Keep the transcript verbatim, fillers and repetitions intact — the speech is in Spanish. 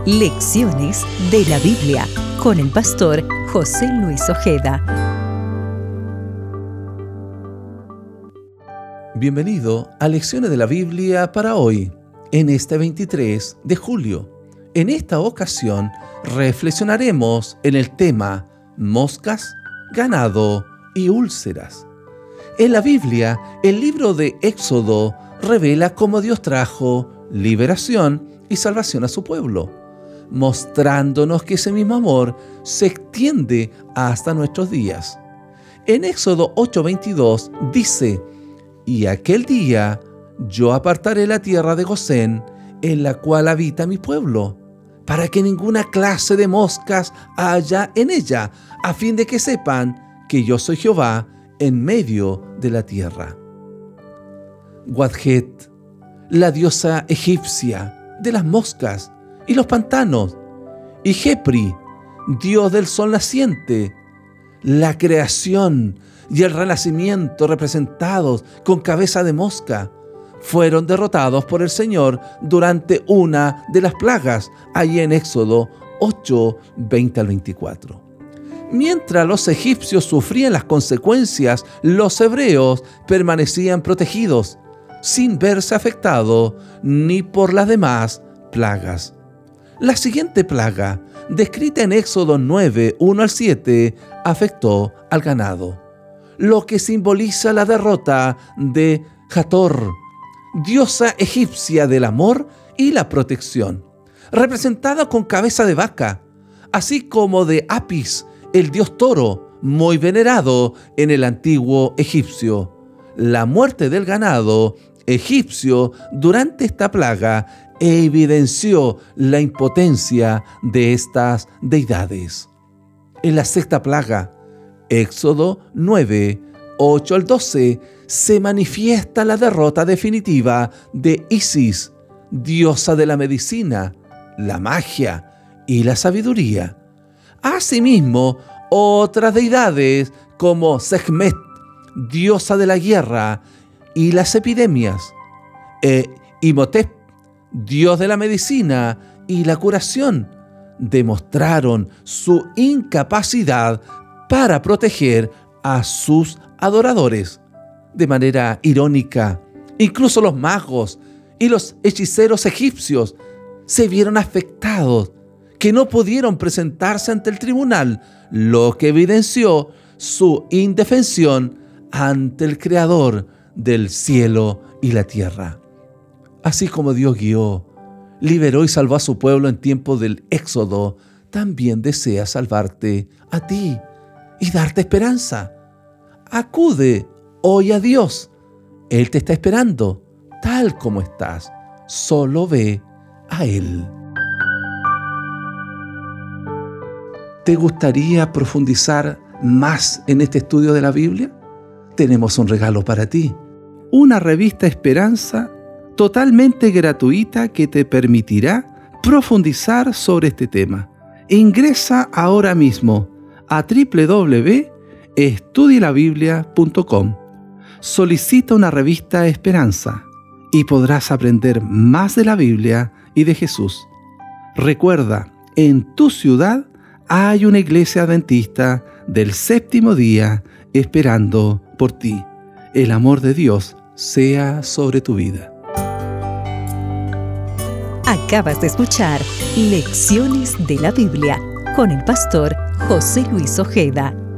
Lecciones de la Biblia con el pastor José Luis Ojeda. Bienvenido a Lecciones de la Biblia para hoy, en este veintitrés de julio. En esta ocasión reflexionaremos en el tema moscas, ganado y úlceras. En la Biblia, el libro de Éxodo revela cómo Dios trajo liberación y salvación a su pueblo, mostrándonos que ese mismo amor se extiende hasta nuestros días. En Éxodo ocho veintidós dice: «Y aquel día yo apartaré la tierra de Gosén, en la cual habita mi pueblo, para que ninguna clase de moscas haya en ella, a fin de que sepan que yo soy Jehová en medio de la tierra». Wadjet, la diosa egipcia de las moscas y los pantanos, y Jepri, dios del sol naciente, la creación y el renacimiento representados con cabeza de mosca, fueron derrotados por el Señor durante una de las plagas, allí en Éxodo ocho, veinte al veinticuatro. Mientras los egipcios sufrían las consecuencias, los hebreos permanecían protegidos, sin verse afectados ni por las demás plagas. La siguiente plaga, descrita en Éxodo nueve, uno al siete, afectó al ganado, lo que simboliza la derrota de Hathor, diosa egipcia del amor y la protección, representada con cabeza de vaca, así como de Apis, el dios toro, muy venerado en el antiguo egipcio. La muerte del ganado egipcio durante esta plaga evidenció la impotencia de estas deidades. En la sexta plaga, Éxodo nueve, ocho al doce, se manifiesta la derrota definitiva de Isis, diosa de la medicina, la magia y la sabiduría. Asimismo, otras deidades como Sekhmet, diosa de la guerra y las epidemias, e Imhotep, dios de la medicina y la curación, demostraron su incapacidad para proteger a sus adoradores. De manera irónica, incluso los magos y los hechiceros egipcios se vieron afectados, que no pudieron presentarse ante el tribunal, lo que evidenció su indefensión ante el Creador del cielo y la tierra. Así como Dios guió, liberó y salvó a su pueblo en tiempo del Éxodo, también desea salvarte a ti y darte esperanza. Acude hoy a Dios. Él te está esperando, tal como estás. Solo ve a Él. ¿Te gustaría profundizar más en este estudio de la Biblia? Tenemos un regalo para ti. Una revista Esperanza totalmente gratuita que te permitirá profundizar sobre este tema. Ingresa ahora mismo a doble u doble u doble u punto estudie la biblia punto com. Solicita una revista Esperanza y podrás aprender más de la Biblia y de Jesús. Recuerda, en tu ciudad hay una iglesia adventista del séptimo día esperando por ti. El amor de Dios sea sobre tu vida. Acabas de escuchar Lecciones de la Biblia con el pastor José Luis Ojeda.